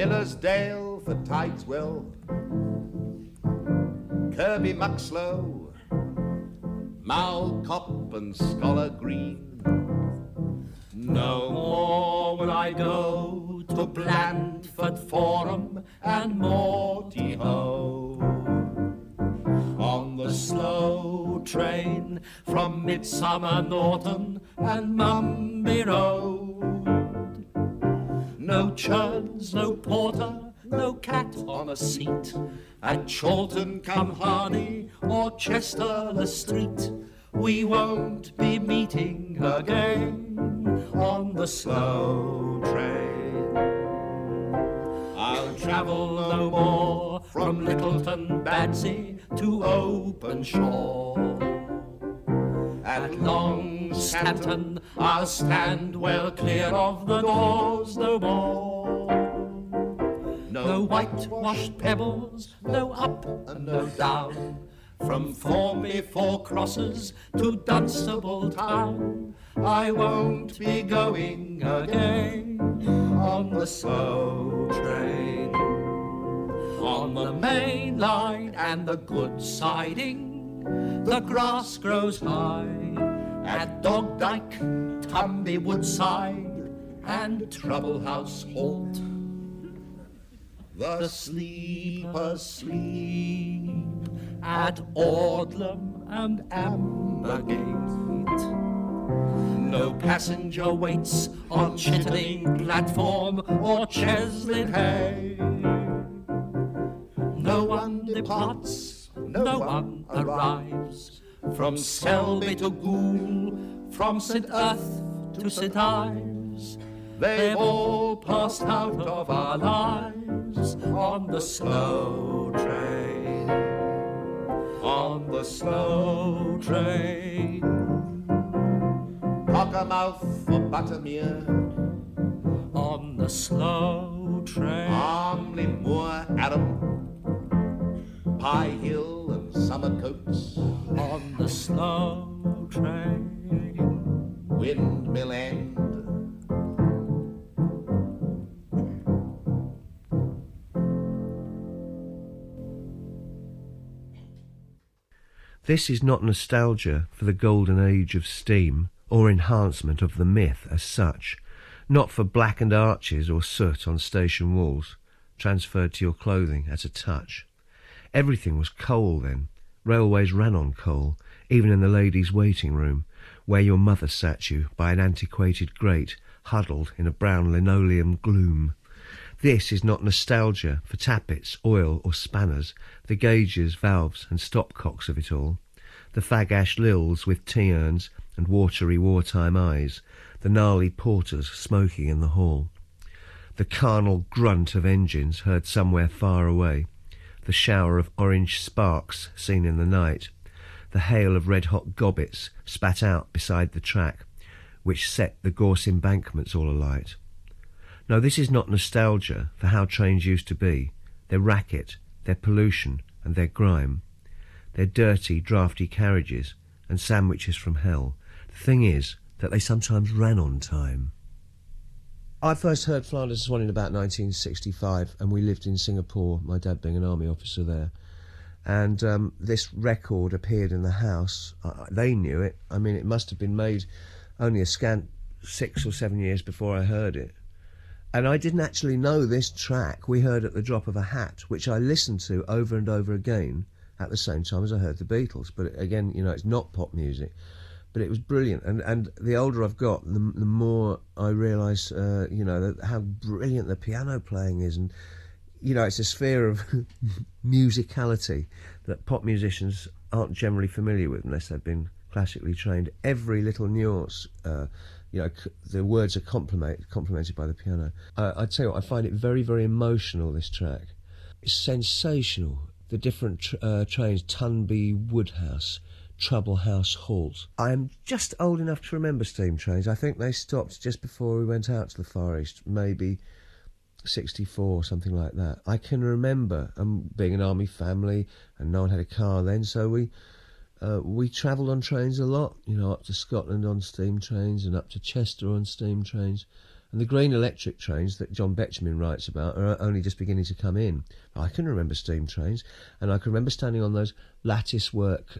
Millersdale for Tideswell, Kirby Muxloe, Malcop and Scholar Green. No more will I go to Blandford Forum and Morty Ho. On the slow train from Midsummer Norton and Mumby Road. No churns, no porter, no cat on a seat at Chorlton come Hardy or Chester the Street. We won't be meeting again on the slow train. I'll travel no more from Littleton Badsey to Openshaw. At Long Stanton I'll stand well clear of the doors no more. No whitewashed pebbles, no up and no down, from Formby Four Crosses to Dunstable Town. I won't be going again on the slow train. On the main line and the good siding, the grass grows high. At Dogdyke, Tumby Woodside and Trouble House Halt. The sleepers sleep at Audlam and Ambergate. No passenger waits on Chittering platform or Cheslin Hay. No one departs, no one arrives, from Selby to Goole, from St. Earth to St. Ives. They've all passed out of our lives on the slow train. On the slow train. Cockermouth for Buttermere. On the slow train. Armley Moor, Adam, Pye Hill and Summercoats. On the slow train. Windmill End. This is not nostalgia for the golden age of steam, or enhancement of the myth as such, not for blackened arches or soot on station walls, transferred to your clothing at a touch. Everything was coal then. Railways ran on coal, even in the ladies' waiting room, where your mother sat you by an antiquated grate, huddled in a brown linoleum gloom. This is not nostalgia for tappets, oil or spanners, the gauges, valves and stopcocks of it all, the fag-ash lils with tea-urns and watery wartime eyes, the gnarly porters smoking in the hall, the carnal grunt of engines heard somewhere far away, the shower of orange sparks seen in the night, the hail of red-hot gobbets spat out beside the track, which set the gorse embankments all alight. No, this is not nostalgia for how trains used to be, their racket, their pollution and their grime, their dirty, draughty carriages and sandwiches from hell. The thing is that they sometimes ran on time. I first heard Flanders Swan in about 1965, and we lived in Singapore, my dad being an army officer there. And this record appeared in the house. They knew it. I mean, it must have been made only a scant 6 or 7 years before I heard it. And I didn't actually know this track we heard at the drop of a hat, which I listened to over and over again at the same time as I heard the Beatles. But again, you know, it's not pop music. But it was brilliant. And the older I've got, the more I realise, you know, how brilliant the piano playing is. And, you know, it's a sphere of musicality that pop musicians aren't generally familiar with unless they've been classically trained. Every little nuance, you know, the words are complemented by the piano. I tell you what, I find it very, very emotional, this track. It's sensational. The different trains, Tunby Woodhouse, Trouble House Halt. I'm just old enough to remember steam trains. I think they stopped just before we went out to the Far East, maybe 64, something like that. I can remember being an army family and no one had a car then, so we travelled on trains a lot, you know, up to Scotland on steam trains and up to Chester on steam trains. And the green electric trains that John Betjeman writes about are only just beginning to come in. I can remember steam trains, and I can remember standing on those lattice work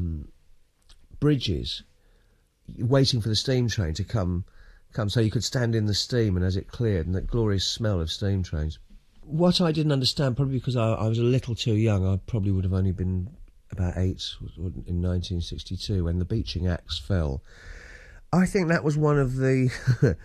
bridges, waiting for the steam train to come so you could stand in the steam and as it cleared, and that glorious smell of steam trains. What I didn't understand, probably because I was a little too young, I probably would have only been about 8 in 1962 when the Beeching Axe fell. I think that was one of the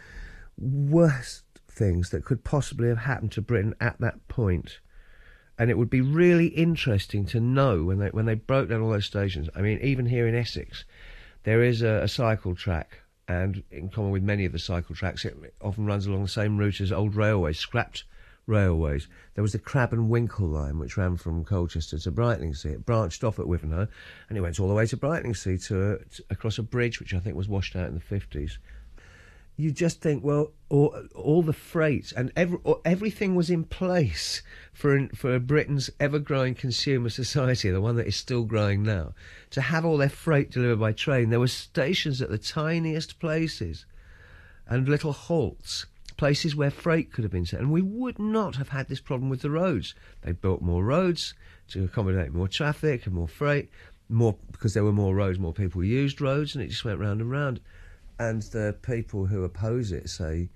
worst things that could possibly have happened to Britain at that point. And it would be really interesting to know when they broke down all those stations. I mean, even here in Essex, there is a cycle track, and in common with many of the cycle tracks, it often runs along the same route as old railways, scrapped railways. There was the Crab and Winkle line, which ran from Colchester to Brightlingsea. It branched off at Wivenhoe, and it went all the way to Brightlingsea to across a bridge, which I think was washed out in the 50s. You just think, well, all the freight and everything was in place for Britain's ever-growing consumer society, the one that is still growing now, to have all their freight delivered by train. There were stations at the tiniest places and little halts, places where freight could have been set, and we would not have had this problem with the roads. They built more roads to accommodate more traffic and more freight, because there were more roads, more people used roads, and it just went round and round. And the people who oppose it say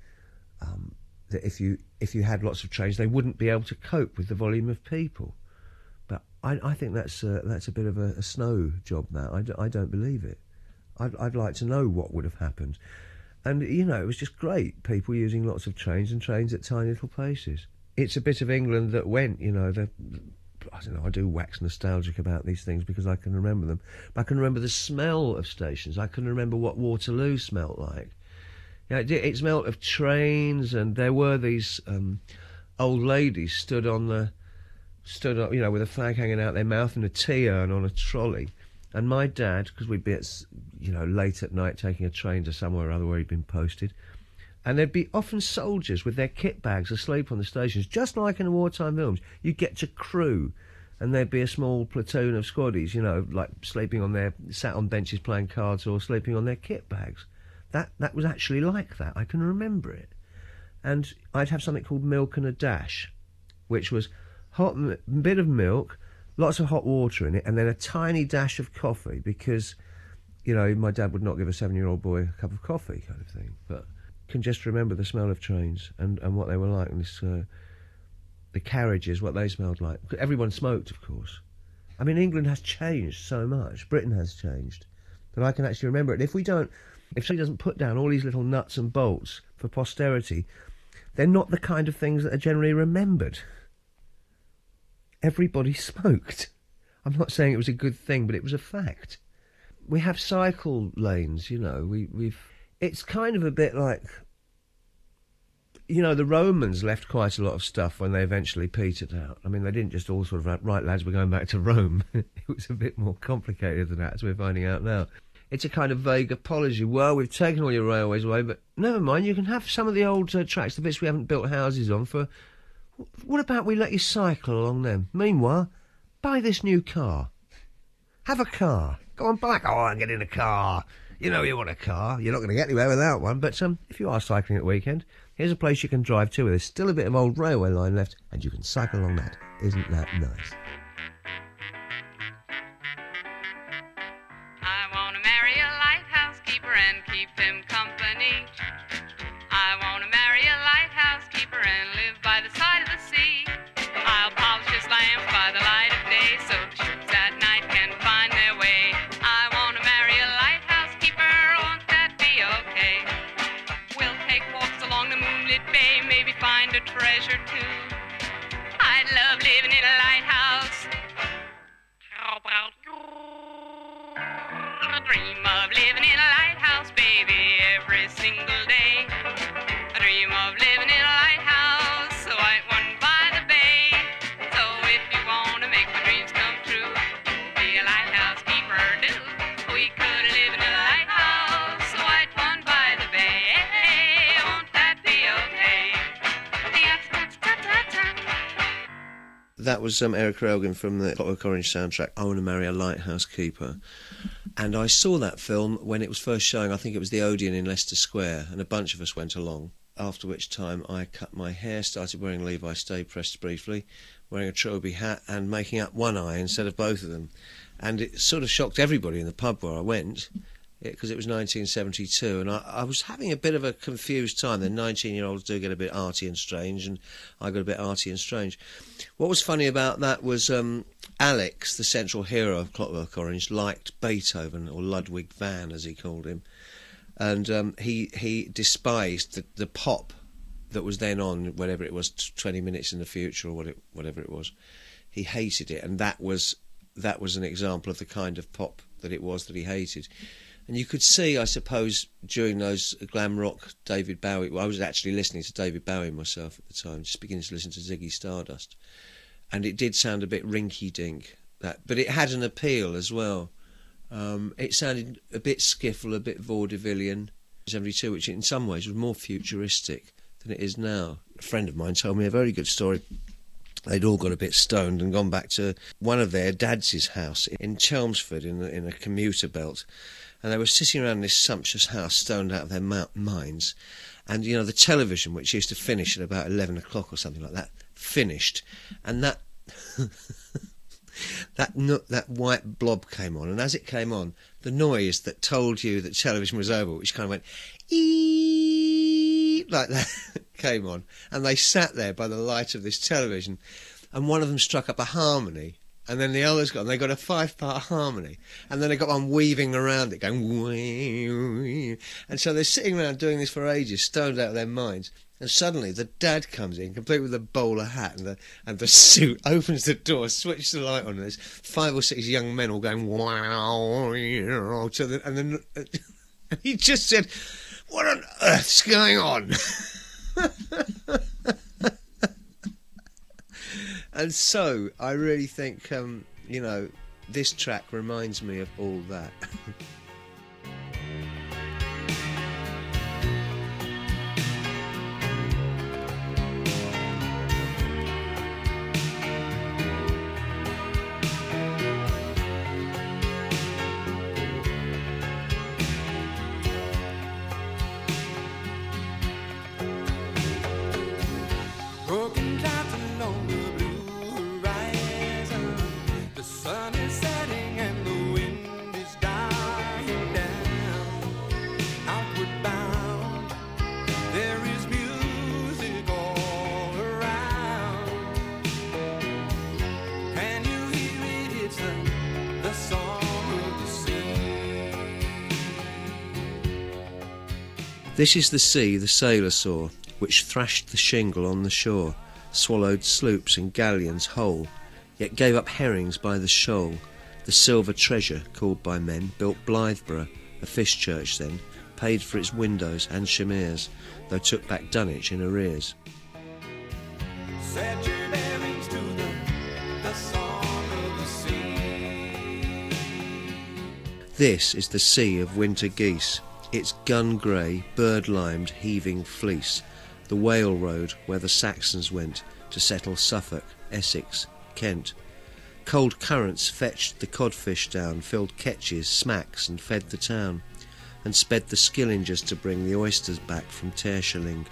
that if you had lots of trains, they wouldn't be able to cope with the volume of people. But I think that's a bit of a snow job now. I don't believe it. I'd like to know what would have happened. And, you know, it was just great, people using lots of trains and trains at tiny little places. It's a bit of England that went, you know, I don't know, I do wax nostalgic about these things because I can remember them. But I can remember the smell of stations. I can remember what Waterloo smelt like. You know, it smelt of trains, and there were these old ladies stood up, you know, with a flag hanging out their mouth and a tea urn on a trolley. And my dad, because we'd be at, you know, late at night taking a train to somewhere or other where he'd been posted, and there'd be often soldiers with their kit bags asleep on the stations, just like in the wartime films. You'd get to crew, and there'd be a small platoon of squaddies, you know, like sat on benches playing cards or sleeping on their kit bags. That was actually like that. I can remember it. And I'd have something called milk and a dash, which was bit of milk, lots of hot water in it, and then a tiny dash of coffee, because, you know, my dad would not give a 7-year-old boy a cup of coffee, kind of thing. But can just remember the smell of trains and what they were like, and the carriages, what they smelled like. Everyone smoked, of course. I mean, England has changed so much. Britain has changed. But I can actually remember it. If somebody doesn't put down all these little nuts and bolts for posterity, they're not the kind of things that are generally remembered. Everybody smoked. I'm not saying it was a good thing, but it was a fact. We have cycle lanes, you know. It's kind of a bit like, you know, the Romans left quite a lot of stuff when they eventually petered out. I mean, they didn't just all sort of, right, lads, we're going back to Rome. It was a bit more complicated than that, as we're finding out now. It's a kind of vague apology. Well, we've taken all your railways away, but never mind, you can have some of the old tracks, the bits we haven't built houses on for... What about we let you cycle along them? Meanwhile, buy this new car. Have a car. Go on, buy. Oh, and get in a car. You know you want a car. You're not going to get anywhere without one. But if you are cycling at the weekend, here's a place you can drive to where there's still a bit of old railway line left, and you can cycle along that. Isn't that nice? I want to marry a lighthouse keeper and keep him company. I want to marry a lighthouse keeper and live by the side of the sea. I'll polish his lamps by the light of day so ships at night can find their way. I want to marry a lighthouse keeper, won't that be okay? We'll take walks along the moonlit bay, maybe find a treasure too. I'd love living in a lighthouse. I dream of living in a lighthouse, baby, every single day. I dream of living in a lighthouse, a white one by the bay. So if you want to make my dreams come true, be a lighthouse keeper, do. We could live in a lighthouse, a white one by the bay. Hey, won't that be okay? That was Eric Railgun from the Clockwork Orange soundtrack, I Want to Marry a Lighthouse Keeper. And I saw that film when it was first showing. I think it was the Odeon in Leicester Square, and a bunch of us went along. after which time I cut my hair, started wearing Levi Stay pressed briefly, wearing a Trilby hat and making up one eye instead of both of them. And it sort of shocked everybody in the pub where I went, because it was 1972, and I was having a bit of a confused time. The 19-year-olds do get a bit arty and strange, and I got a bit arty and strange. What was funny about that was Alex, the central hero of Clockwork Orange, liked Beethoven, or Ludwig van, as he called him, and he despised the pop that was then on, whatever it was, 20 minutes in the future, or whatever it was. He hated it, and that was an example of the kind of pop that it was that he hated. And you could see, I suppose, during those glam rock David Bowie... Well, I was actually listening to David Bowie myself at the time, just beginning to listen to Ziggy Stardust. And it did sound a bit rinky-dink, but it had an appeal as well. It sounded a bit skiffle, a bit vaudevillian, 72, which in some ways was more futuristic than it is now. A friend of mine told me a very good story. They'd all got a bit stoned and gone back to one of their dad's house in Chelmsford in a commuter belt. And they were sitting around this sumptuous house, stoned out of their minds. And, you know, the television, which used to finish at about 11 o'clock or something like that, finished. And that that white blob came on. And as it came on, the noise that told you that television was over, which kind of went, eeeeee, like that, came on. And they sat there by the light of this television. And one of them struck up a harmony. And then the others got on. They got a 5-part harmony, and then they got one weaving around it, going wee. And so they're sitting around doing this for ages, stoned out of their minds. And suddenly the dad comes in, complete with a bowler hat and the suit, opens the door, switches the light on, and there's 5 or 6 young men all going wow. And then he just said, "What on earth's going on?" And so, I really think, you know, this track reminds me of all that. This is the sea the sailor saw, which thrashed the shingle on the shore, swallowed sloops and galleons whole, yet gave up herrings by the shoal. The silver treasure, called by men, built Blytheborough, a fish church then, paid for its windows and chimeres, though took back Dunwich in arrears. Set your bearings to the song of the sea. This is the sea of winter geese, its gun-grey, bird-limed, heaving fleece, the whale road where the Saxons went to settle Suffolk, Essex, Kent. Cold currents fetched the codfish down, filled ketches, smacks, and fed the town, and sped the skillingers to bring the oysters back from Terschelling.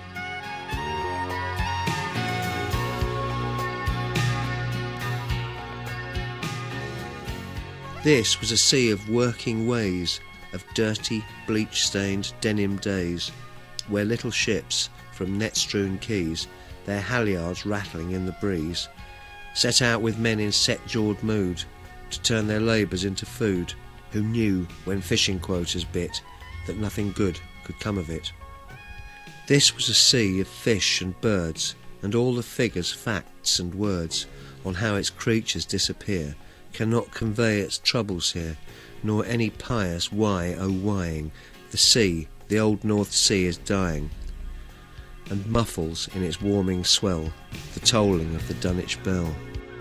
This was a sea of working ways, of dirty, bleach-stained denim days, where little ships from net-strewn quays, their halyards rattling in the breeze, set out with men in set-jawed mood to turn their labours into food, who knew, when fishing quotas bit, that nothing good could come of it. This was a sea of fish and birds, and all the figures, facts and words on how its creatures disappear cannot convey its troubles here, nor any pious why oh whying. The sea, the old North Sea, is dying, and muffles in its warming swell the tolling of the Dunwich bell.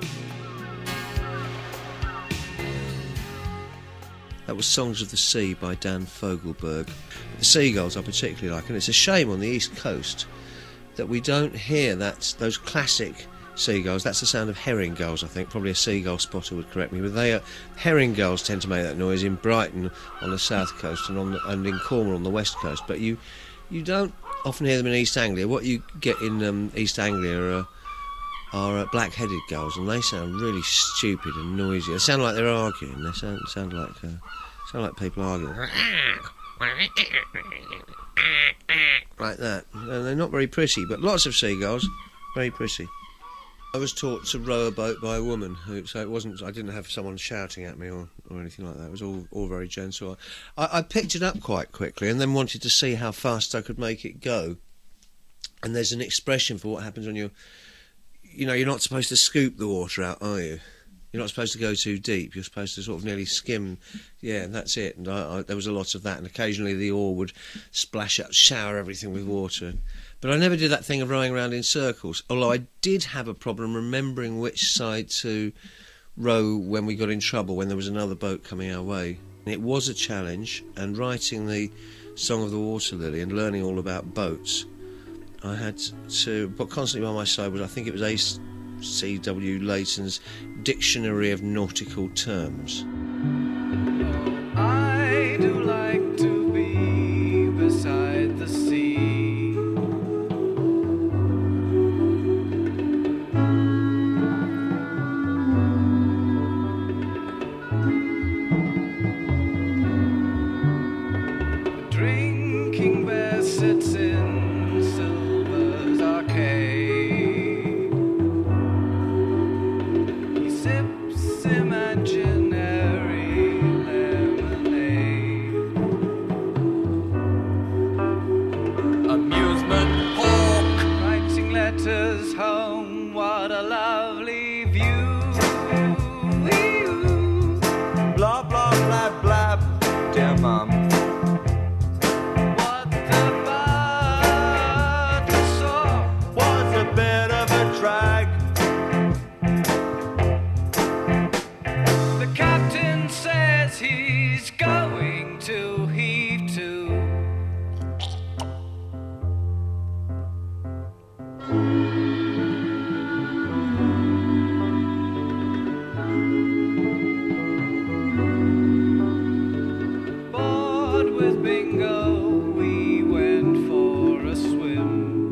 That was Songs of the Sea by Dan Fogelberg. The seagulls I particularly like, and it's a shame on the East Coast that we don't hear those classic seagulls. That's the sound of herring gulls, I think. Probably a seagull spotter would correct me, but herring gulls tend to make that noise in Brighton on the south coast and in Cornwall on the west coast. But you don't often hear them in East Anglia. What you get in East Anglia are black-headed gulls, and they sound really stupid and noisy. They sound like they're arguing. They sound like people arguing. Like that. And they're not very pretty, but lots of seagulls, very pretty. I was taught to row a boat by a woman, so it wasn't. I didn't have someone shouting at me or anything like that. It was all very gentle. I picked it up quite quickly, and then wanted to see how fast I could make it go. And there's an expression for what happens when you're not supposed to scoop the water out, are you? You're not supposed to go too deep. You're supposed to sort of nearly skim. Yeah, that's it. And there was a lot of that, and occasionally the oar would splash up, shower everything with water. But I never did that thing of rowing around in circles, although I did have a problem remembering which side to row when we got in trouble, when there was another boat coming our way. And it was a challenge, and writing the Song of the Water Lily and learning all about boats, I had to, but constantly by my side was, I think it was A.C.W. Leighton's Dictionary of Nautical Terms. I do like to be beside the sea. The drinking bear sits in Silver's arcade. He sips imaginary lemonade. Amusement hawk writing letters home. What a lovely view. Blah blah blab blab, dear mum. What the bird saw was a bit of a drag. The captain says he's going to heave to. Bored with bingo, we went for a swim.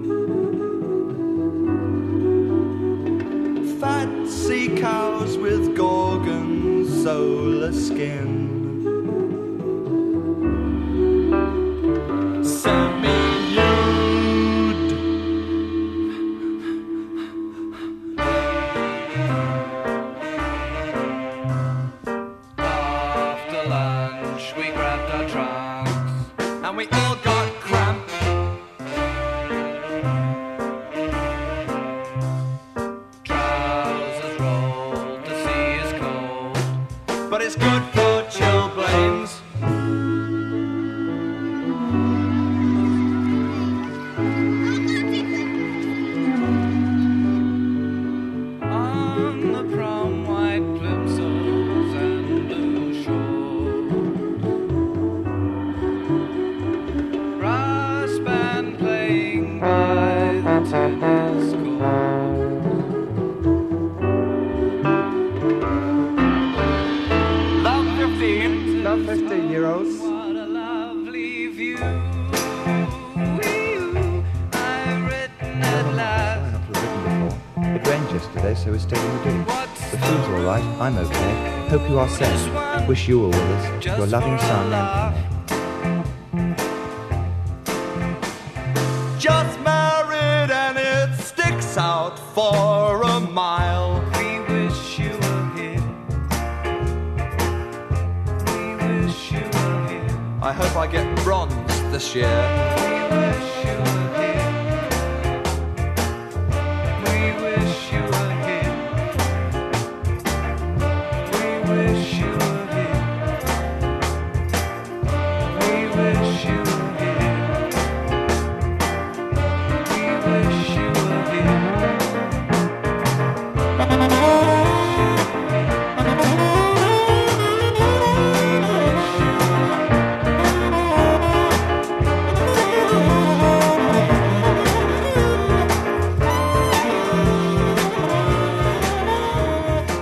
Fat sea cows with gorgonzola skin. Semi-nude. After lunch, we grabbed our trunks and we all got cramped. Trousers rolled, the sea is cold, but it's good for chilblains. On the prom, white plimsolls and blue shorts. Brass band playing by the tennis court. Love 15. Love 15-year-olds. What a lovely view. I've written at last. Not have written before. It rained yesterday, so we're staying in the ditch. What's The food's all right. I'm okay. Hope you are sane. Wish you were with us. Your loving son, Anthony. Just married and it sticks out for a mile. We wish you were here. We wish you were here. I hope I get bronze this year. We wish you were here. We wish you were here. We wish you were here. We wish you were here. We wish you were here.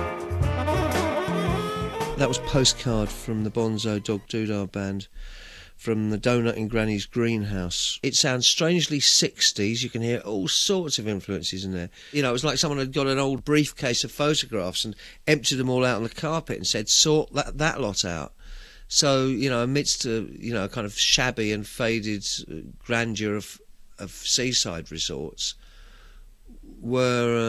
That was Postcard from the Bonzo Dog Doodah Band from the Donut in Granny's greenhouse. It sounds strangely 60s. You can hear all sorts of influences in there. You know, it was like someone had got an old briefcase of photographs and emptied them all out on the carpet and said, sort that lot out. So, you know, amidst a, you know, kind of shabby and faded grandeur of seaside resorts were,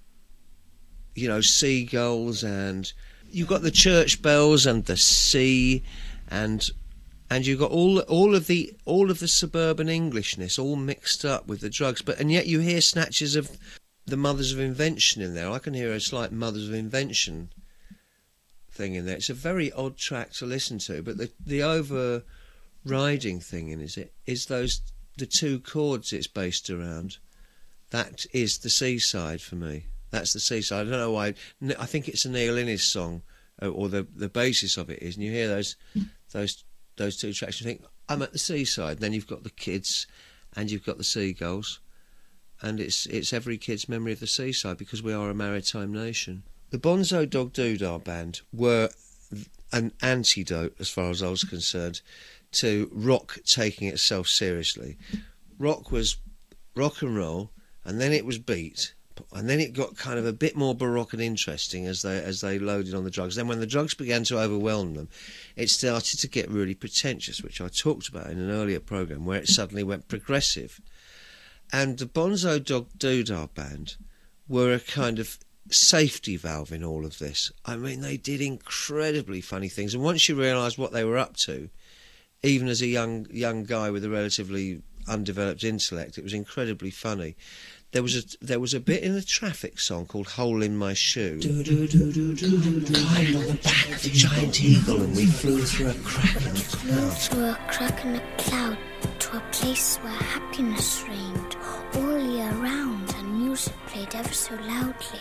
you know, seagulls, and you've got the church bells and the sea, and you've got all of the suburban Englishness all mixed up with the drugs, and yet you hear snatches of the Mothers of Invention in there. I can hear a slight Mothers of Invention thing in there. It's a very odd track to listen to, but the overriding thing in is the two chords it's based around. That is the seaside for me. That's the seaside. I don't know why. I think it's a Neil Innes song, or the basis of it is. And you hear those two tracks, you think, I'm at the seaside. And then you've got the kids, and you've got the seagulls, and it's every kid's memory of the seaside, because we are a maritime nation. The Bonzo Dog Doodah Band were an antidote, as far as I was concerned, to rock taking itself seriously. Rock was rock and roll, and then it was beat, and then it got kind of a bit more baroque and interesting as they loaded on the drugs. Then when the drugs began to overwhelm them, it started to get really pretentious, which I talked about in an earlier programme, where it suddenly went progressive. And the Bonzo Dog Doodah Band were a kind of safety valve in all of this. I mean, they did incredibly funny things, and once you realised what they were up to, even as a young guy with a relatively undeveloped intellect, it was incredibly funny. There was a bit in the Traffic song called Hole in My Shoe. Climbed on the back of the giant eagle and we flew through a crack in the cloud. Through a crack in the cloud to a place where happiness reigned all year round and music played ever so loudly.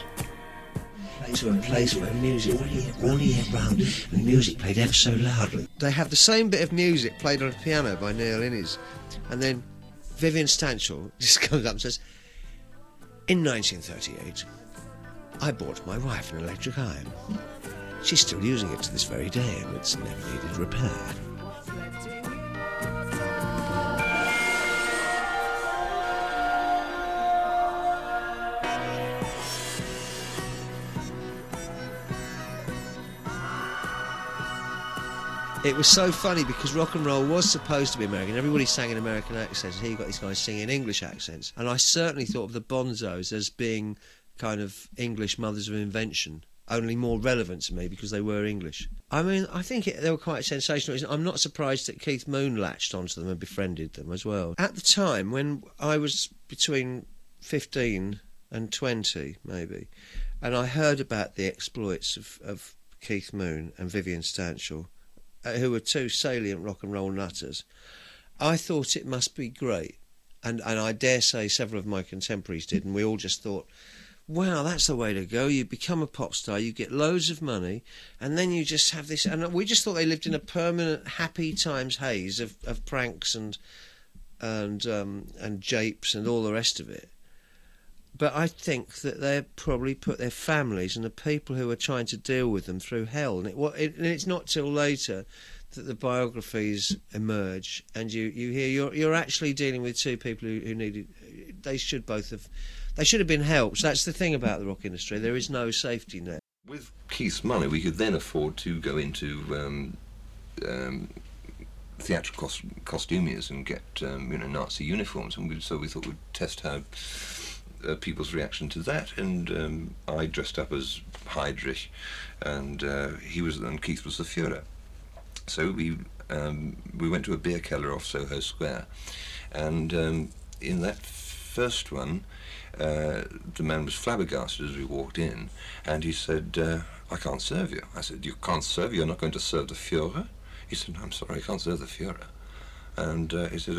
To a place where music all year round and music played ever so loudly. They have the same bit of music played on a piano by Neil Innes, and then Vivian Stanshall just comes up and says, in 1938, I bought my wife an electric iron. She's still using it to this very day, and it's never needed repair. It was so funny because rock and roll was supposed to be American. Everybody sang in American accents, and here you got these guys singing in English accents. And I certainly thought of the Bonzos as being kind of English Mothers of Invention, only more relevant to me because they were English. I mean, I think they were quite sensational. I'm not surprised that Keith Moon latched onto them and befriended them as well. At the time, when I was between 15 and 20, maybe, and I heard about the exploits of Keith Moon and Vivian Stanshall, who were two salient rock and roll nutters, I thought it must be great. And I dare say several of my contemporaries did, and we all just thought, wow, that's the way to go. You become a pop star, you get loads of money, and then you just have this... And we just thought they lived in a permanent happy times haze of pranks and japes and all the rest of it. But I think that they probably put their families and the people who are trying to deal with them through hell. And it's not till later that the biographies emerge, and you hear you're actually dealing with two people who needed. They should have been helped. That's the thing about the rock industry. There is no safety net. With Keith's money, we could then afford to go into theatrical costumiers and get Nazi uniforms, and so we thought we'd test how people's reaction to that, and I dressed up as Heydrich, and Keith was the Führer. So we went to a beer keller off Soho Square, and in that first one, the man was flabbergasted as we walked in, and he said, I can't serve you. I said, you can't serve? You're not going to serve the Führer? He said, no, I'm sorry, I can't serve the Führer. And he said,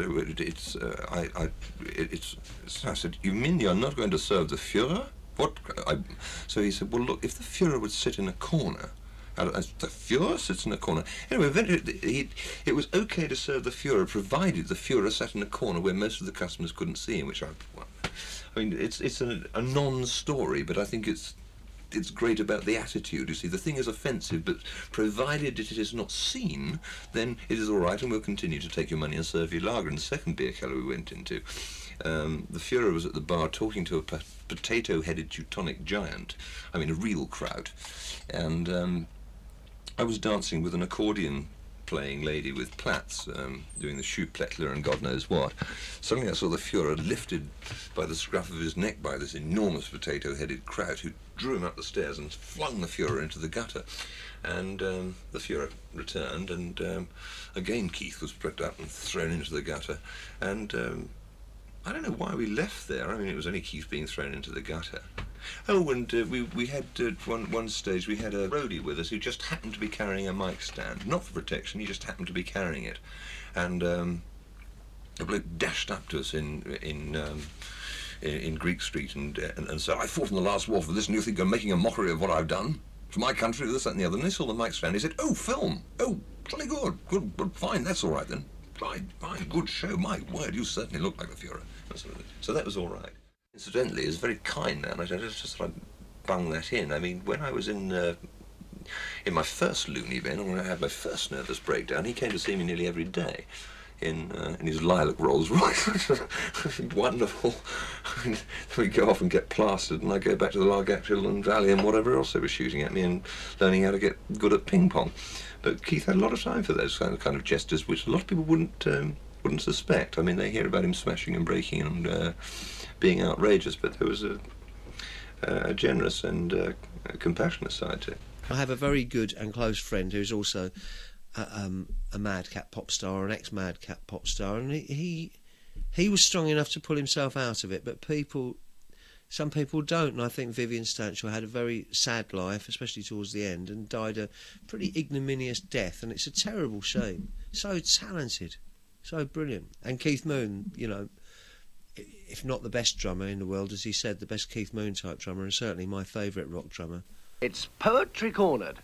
I said, you mean you're not going to serve the Führer? So he said, well, look, if the Führer would sit in a corner, as the Führer sits in a corner. Anyway, eventually it was okay to serve the Führer, provided the Führer sat in a corner where most of the customers couldn't see him, it's a non-story, but I think it's it's great about the attitude. You see, the thing is offensive, but provided it is not seen, then it is all right, and we'll continue to take your money and serve you lager. And the second beer cellar we went into, the Führer was at the bar talking to a potato-headed Teutonic giant, I mean a real kraut, and I was dancing with an accordion-playing lady with plaits, doing the Schuhplättler and God knows what. Suddenly I saw the Führer lifted by the scruff of his neck by this enormous potato-headed kraut, who drew him up the stairs and flung the Führer into the gutter. And the Führer returned, and again Keith was picked up and thrown into the gutter, and I don't know why we left there. I mean, it was only Keith being thrown into the gutter. Oh, and we had, one stage, we had a roadie with us who just happened to be carrying a mic stand. Not for protection, he just happened to be carrying it. And a bloke dashed up to us in Greek Street and said, I fought in the last war for this, and you think you're making a mockery of what I've done? For my country, this, that, and the other. And they saw the mic stand. He said, oh, film. Oh, jolly good. Good, fine, that's all right then. Fine, good show. My word, you certainly look like the Führer. So that was all right. Incidentally, it's very kind now, and I just thought I'd bung that in. I mean, when I was in my first loony bin, when I had my first nervous breakdown, he came to see me nearly every day in his lilac Rolls Royce. Wonderful. Then we go off and get plastered, and I go back to the Largactyl and Valley and whatever else they were shooting at me, and learning how to get good at ping pong. But Keith had a lot of time for those kind of gestures, which a lot of people wouldn't suspect. I mean, they hear about him smashing and breaking and being outrageous, but there was a generous and a compassionate side to it. I have a very good and close friend who's also a madcap pop star, an ex-madcap pop star, and he was strong enough to pull himself out of it, but some people don't, and I think Vivian Stanshall had a very sad life, especially towards the end, and died a pretty ignominious death, and it's a terrible shame. So talented, so brilliant. And Keith Moon, you know, if not the best drummer in the world, as he said, the best Keith Moon type drummer, and certainly my favourite rock drummer. It's Poetry Cornered.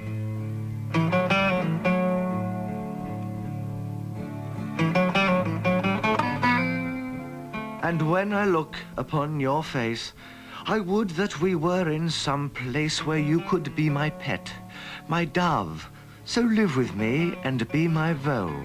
And when I look upon your face, I would that we were in some place where you could be my pet, my dove. So live with me and be my vole.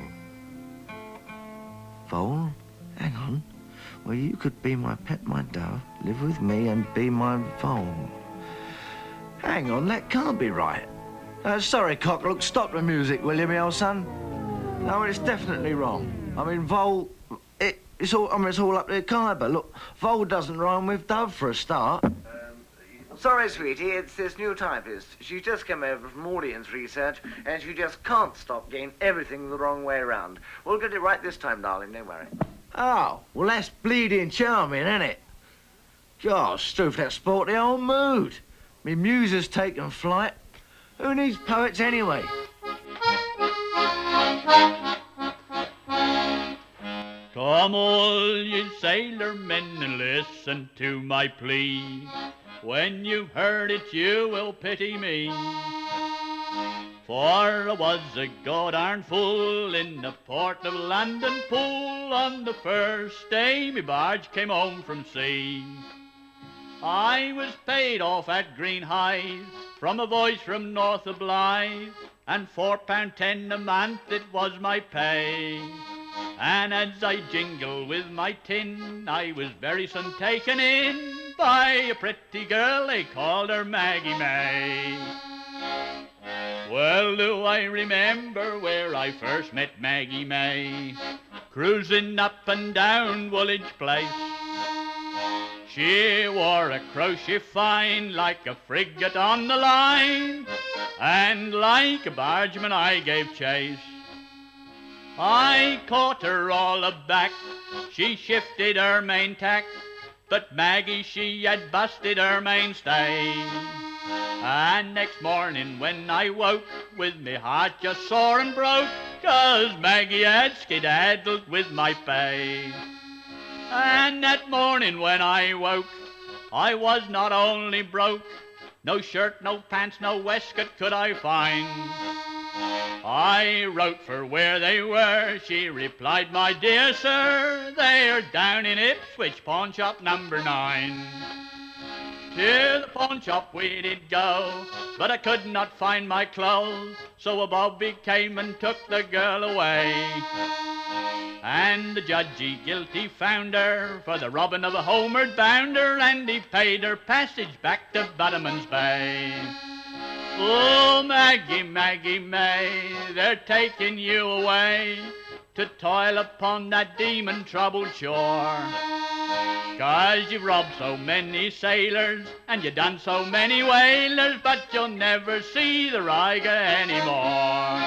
Vole? Hang on. Well, you could be my pet, my dove, live with me and be my vole. Hang on, that can't be right. Sorry, Cock, look, stop the music, will you, me old son? No, it's definitely wrong. I mean, vole, it's all up to Khyber. Look, vole doesn't rhyme with dove for a start. Sorry, sweetie, it's this new typist. She just came over from audience research, and she just can't stop getting everything the wrong way around. We'll get it right this time, darling, don't worry. Oh, well, that's bleeding charming, isn't it? Gosh, Stoof, that spoilt the whole mood. Me muse has taken flight. Who needs poets anyway? Come all ye sailor men and listen to my plea. When you've heard it, you will pity me. For I was a god-darn fool in the port of London Pool on the first day me barge came home from sea. I was paid off at Greenhithe from a voice from north of Blythe, and £4.10 a month it was my pay. And as I jingle with my tin, I was very soon taken in by a pretty girl, they called her Maggie May. Well, do I remember where I first met Maggie May, cruising up and down Woolwich Place. She wore a crochet fine like a frigate on the line, and like a bargeman I gave chase. I caught her all aback, she shifted her main tack, but Maggie, she had busted her mainstay. And next morning when I woke, with me heart just sore and broke, 'cause Maggie had skedaddled with my pay. And that morning when I woke, I was not only broke, no shirt, no pants, no waistcoat could I find. I wrote for where they were, she replied, my dear sir, they're down in Ipswich, pawn shop number 9. To the pawn shop we did go, but I could not find my clothes, so a bobby came and took the girl away. And the judge he guilty found her for the robbing of a homeward bounder, and he paid her passage back to Bannerman's Bay. Oh, Maggie, Maggie May, they're taking you away to toil upon that demon-troubled shore. 'Cause you've robbed so many sailors and you've done so many whalers, but you'll never see the Ryga anymore.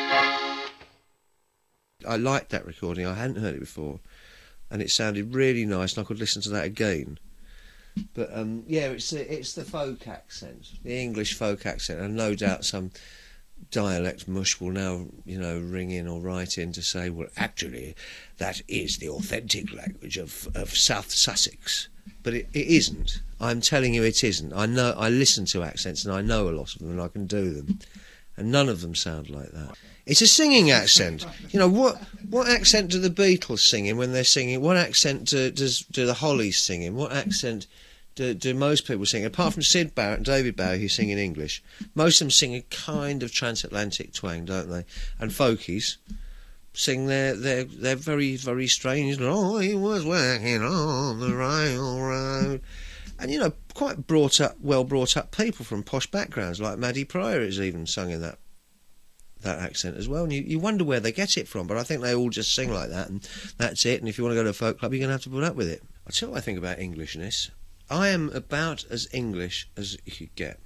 I liked that recording. I hadn't heard it before, and it sounded really nice, and I could listen to that again. But yeah, it's the folk accent, the English folk accent, and no doubt some dialect mush will now, ring in or write in to say, well, actually, that is the authentic language of South Sussex. But it isn't. I'm telling you it isn't. I listen to accents, and I know a lot of them, and I can do them. And none of them sound like that. It's a singing accent. What accent do the Beatles sing in when they're singing? What accent do the Hollies sing in? What accent do most people sing? Apart from Syd Barrett and David Bowie, who sing in English, most of them sing a kind of transatlantic twang, don't they? And folkies sing their very, very strange. Oh, he was working on the railroad, and quite well brought up people from posh backgrounds, like Maddie Pryor is even sung in that accent as well. And you wonder where they get it from, but I think they all just sing like that, and that's it. And if you want to go to a folk club, you're going to have to put up with it. I'll tell you what I think about Englishness. I am about as English as you could get,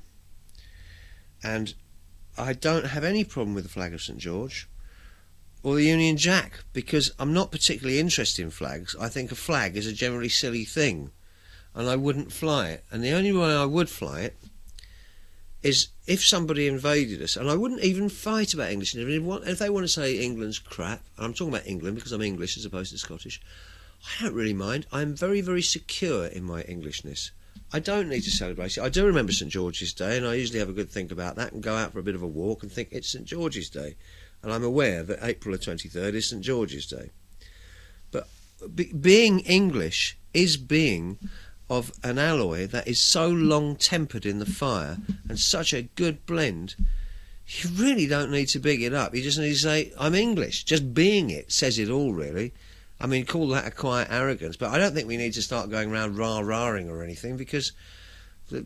and I don't have any problem with the flag of St George or the Union Jack, because I'm not particularly interested in flags. I think a flag is a generally silly thing, and I wouldn't fly it. And the only way I would fly it is if somebody invaded us, and I wouldn't even fight about English. If they want to say England's crap, and I'm talking about England because I'm English as opposed to Scottish, I don't really mind. I'm very, very secure in my Englishness. I don't need to celebrate it. I do remember St George's Day, and I usually have a good think about that and go out for a bit of a walk and think it's St George's Day. And I'm aware that April the 23rd is St George's Day. But being English is being of an alloy that is so long tempered in the fire and such a good blend. You really don't need to big it up. You just need to say, I'm English. Just being it says it all, really. I mean, call that a quiet arrogance, but I don't think we need to start going around rah-rahing or anything, because, the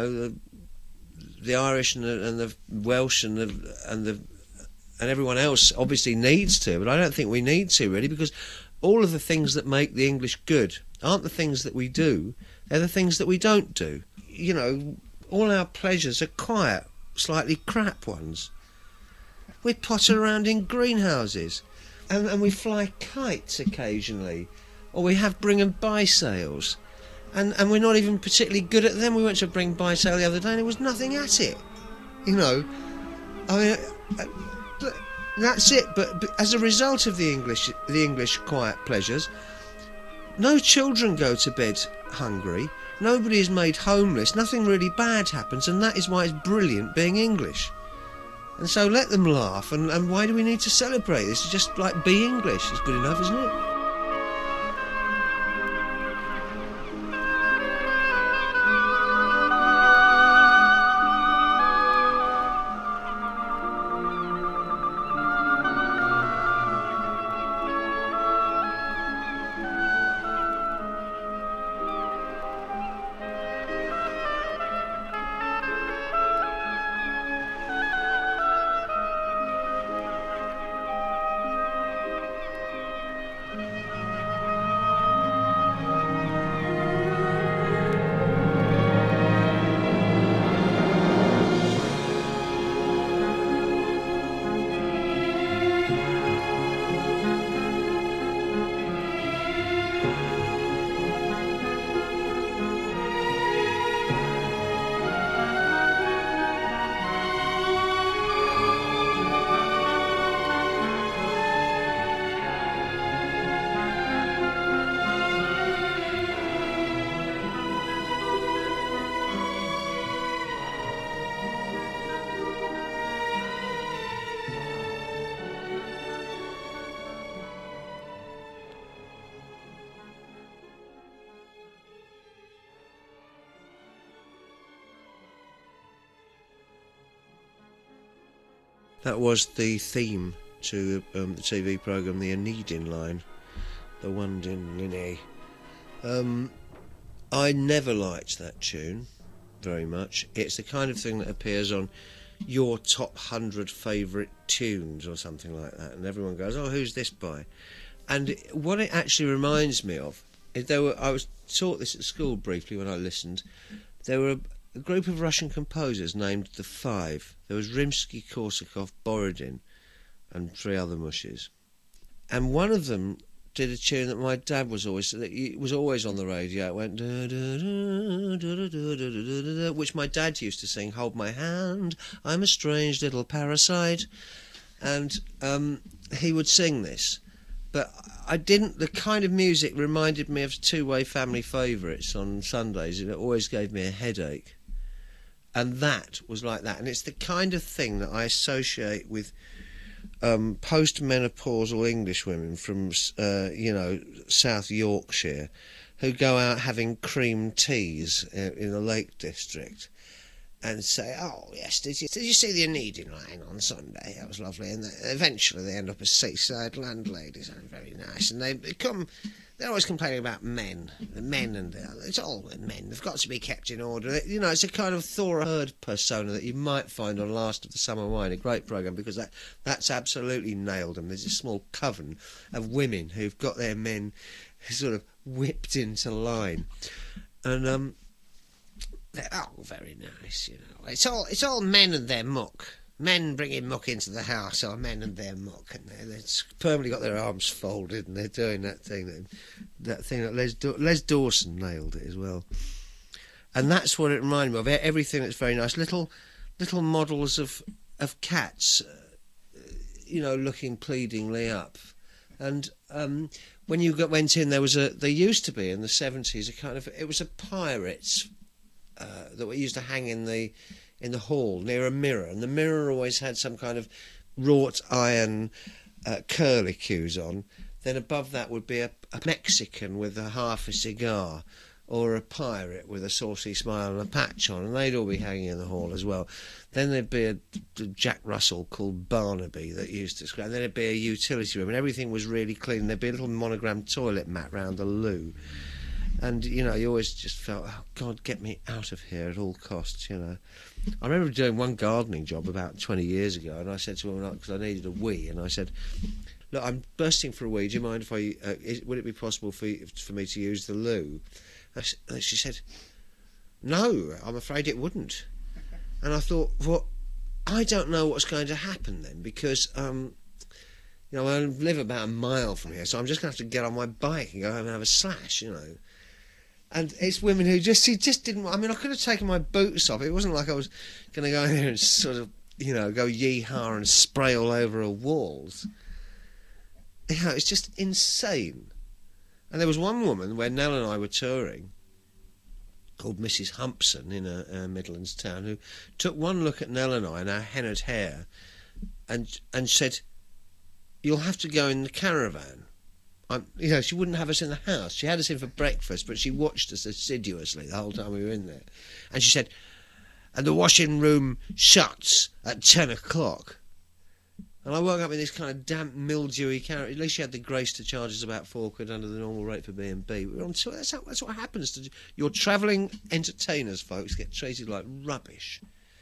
Irish and the Welsh and everyone else obviously needs to, but I don't think we need to, really, because all of the things that make the English good aren't the things that we do, they're the things that we don't do. All our pleasures are quiet, slightly crap ones. We potter around in greenhouses. And we fly kites occasionally, or we have bring and buy sales, and we're not even particularly good at them. We went to a bring and buy sale the other day, and there was nothing at it. I mean, that's it. But as a result of the English quiet pleasures, no children go to bed hungry. Nobody is made homeless. Nothing really bad happens, and that is why it's brilliant being English. And so let them laugh, and why do we need to celebrate this? It's just like be English. It's good enough, isn't it? That was the theme to the TV programme The Anedin Line, the one in Linné. I never liked that tune very much. It's the kind of thing that appears on your top 100 favourite tunes or something like that, and everyone goes, oh, who's this by? And what it actually reminds me of is I was taught this at school briefly when I listened. There were a group of Russian composers named the Five. There was Rimsky-Korsakov, Borodin, and 3 other mushes. And one of them did a tune that my dad was always on the radio. It went da, da, da, da, da, da, da, which my dad used to sing, hold my hand, I'm a strange little parasite. And he would sing this. But the kind of music reminded me of two-way family favourites on Sundays, and it always gave me a headache. And that was like that. And it's the kind of thing that I associate with post-menopausal English women from, South Yorkshire, who go out having cream teas in the Lake District and say, oh, yes, did you see the Anedin Line on Sunday? That was lovely. And eventually they end up as seaside landladies. And very nice. And they're always complaining about men. It's all men. They've got to be kept in order. You know, it's a kind of Thora Hird persona that you might find on Last of the Summer Wine, a great programme, because that's absolutely nailed them. There's a small coven of women who've got their men sort of whipped into line. And they're all very nice, you know. It's all men and their muck. Men bringing muck into the house, or men and their muck, and they've permanently got their arms folded, and they're doing that thing that Les Dawson nailed it as well. And that's what it reminded me of. Everything that's very nice, little models of cats, looking pleadingly up. And when you went in, there used to be in the 70s it was a pirates that we used to hang in the hall near a mirror, and the mirror always had some kind of wrought iron curlicues on. Then above that would be a Mexican with half a cigar, or a pirate with a saucy smile and a patch on, and they'd all be hanging in the hall as well. Then there'd be a Jack Russell called Barnaby that used to scratch, and then there'd be a utility room, and everything was really clean. There'd be a little monogrammed toilet mat round the loo. And, you always just felt, oh, God, get me out of here at all costs, I remember doing one gardening job about 20 years ago, and I said to her, because I needed a wee, and I said, look, I'm bursting for a wee, do you mind if would it be possible for me to use the loo? And she said, no, I'm afraid it wouldn't. And I thought, well, I don't know what's going to happen then, because, I live about a mile from here, so I'm just going to have to get on my bike and go home and have a slash, And it's women who just didn't... I mean, I could have taken my boots off. It wasn't like I was going to go in there and sort of, go yee-haw and spray all over her walls. It's just insane. And there was one woman where Nell and I were touring, called Mrs. Humpson in a Midlands town, who took one look at Nell and I and our hennaed hair and said, you'll have to go in the caravan. She wouldn't have us in the house. She had us in for breakfast, but she watched us assiduously the whole time we were in there. And she said, and the washing room shuts at 10 o'clock. And I woke up in this kind of damp, mildewy carriage. At least she had the grace to charge us about £4 under the normal rate for B&B. We were on tour. That's what happens to your travelling entertainers, folks, get treated like rubbish.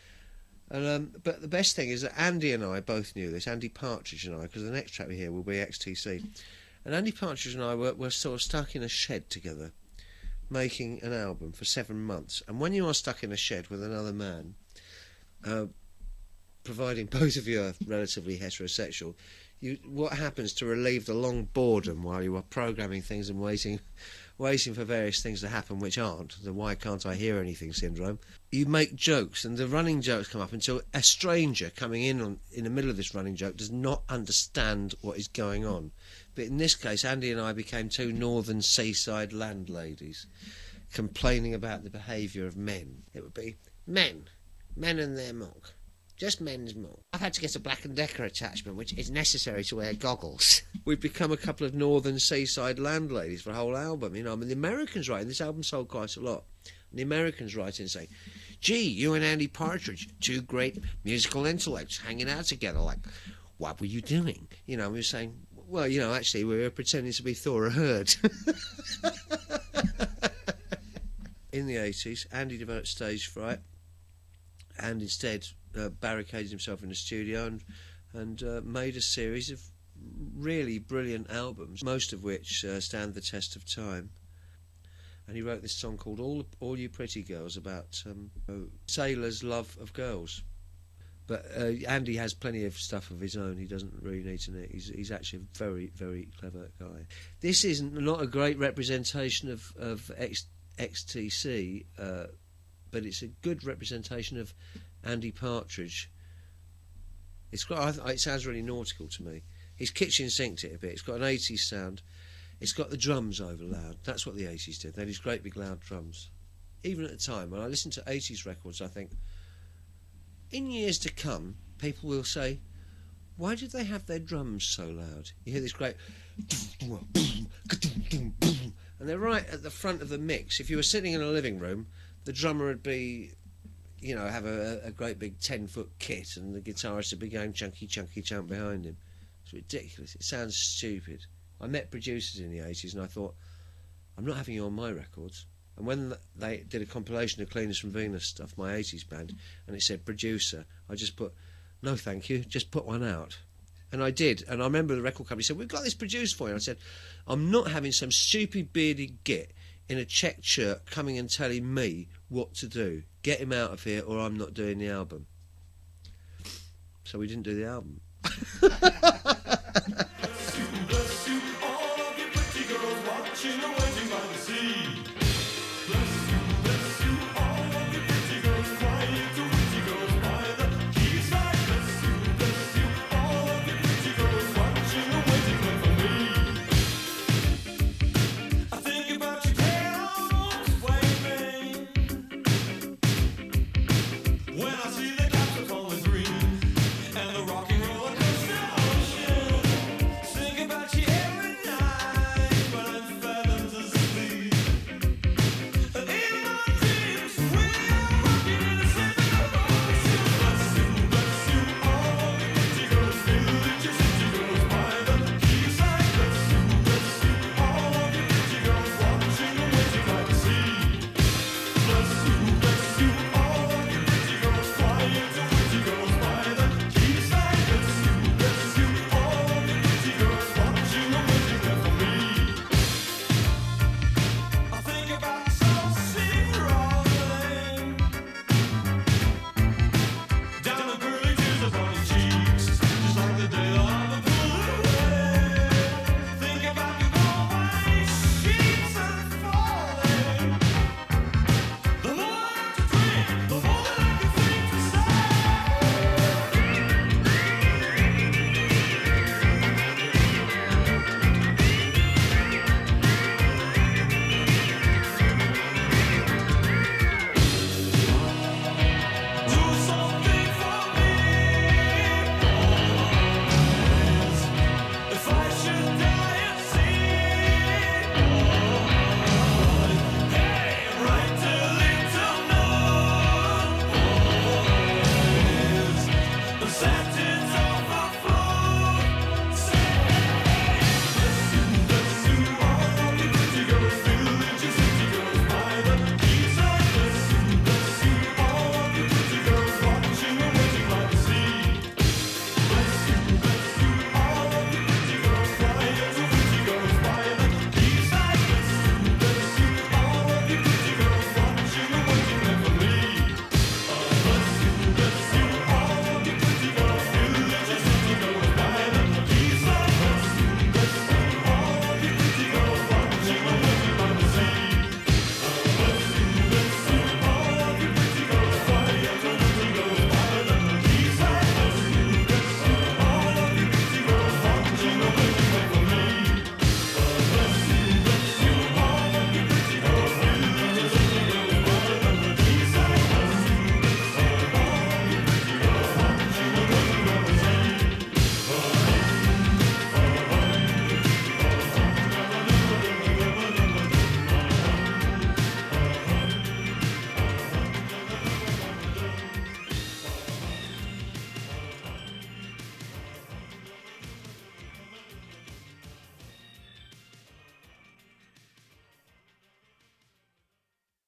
And but the best thing is that Andy and I both knew this, Andy Partridge and I, because the next track we hear will be XTC. And Andy Partridge and I were sort of stuck in a shed together, making an album for 7 months. And when you are stuck in a shed with another man, providing both of you are relatively heterosexual, what happens to relieve the long boredom while you are programming things and waiting for various things to happen which aren't, the why can't I hear anything syndrome, you make jokes, and the running jokes come up until a stranger coming in the middle of this running joke does not understand what is going on. But in this case, Andy and I became two northern seaside landladies complaining about the behaviour of men. It would be men and their muck. Just men's muck. I've had to get a Black & Decker attachment, which is necessary to wear goggles. We've become a couple of northern seaside landladies for a whole album. The Americans write, and this album sold quite a lot, and the Americans write in saying, gee, you and Andy Partridge, two great musical intellects hanging out together. Like, what were you doing? You know, we were saying, well, you know, actually, we were pretending to be Thor Hurd. In the 80s, Andy developed stage fright and instead barricaded himself in the studio and made a series of really brilliant albums, most of which stand the test of time. And he wrote this song called All You Pretty Girls about sailors' love of girls. But Andy has plenty of stuff of his own. He doesn't really need to. He's actually a very, very clever guy. This is not a great representation of XTC, but it's a good representation of Andy Partridge. It sounds really nautical to me. He's kitchen sinked it a bit. It's got an 80s sound. It's got the drums over loud. That's what the 80s did. They had these great big loud drums. Even at the time, when I listen to 80s records, I think, in years to come, people will say, why did they have their drums so loud? You hear this great... And they're right at the front of the mix. If you were sitting in a living room, the drummer would be, you know, have a great big 10-foot kit, and the guitarist would be going chunky, chunky, chunk behind him. It's ridiculous. It sounds stupid. I met producers in the 80s, and I thought, I'm not having you on my records. And when they did a compilation of Cleaners from Venus stuff, my 80s band, and it said producer, I just put, no thank you, just put one out. And I did. And I remember the record company said, we've got this produced for you. And I said, I'm not having some stupid bearded git in a checked shirt coming and telling me what to do. Get him out of here or I'm not doing the album. So we didn't do the album. Bless you, all of you pretty girls watching away.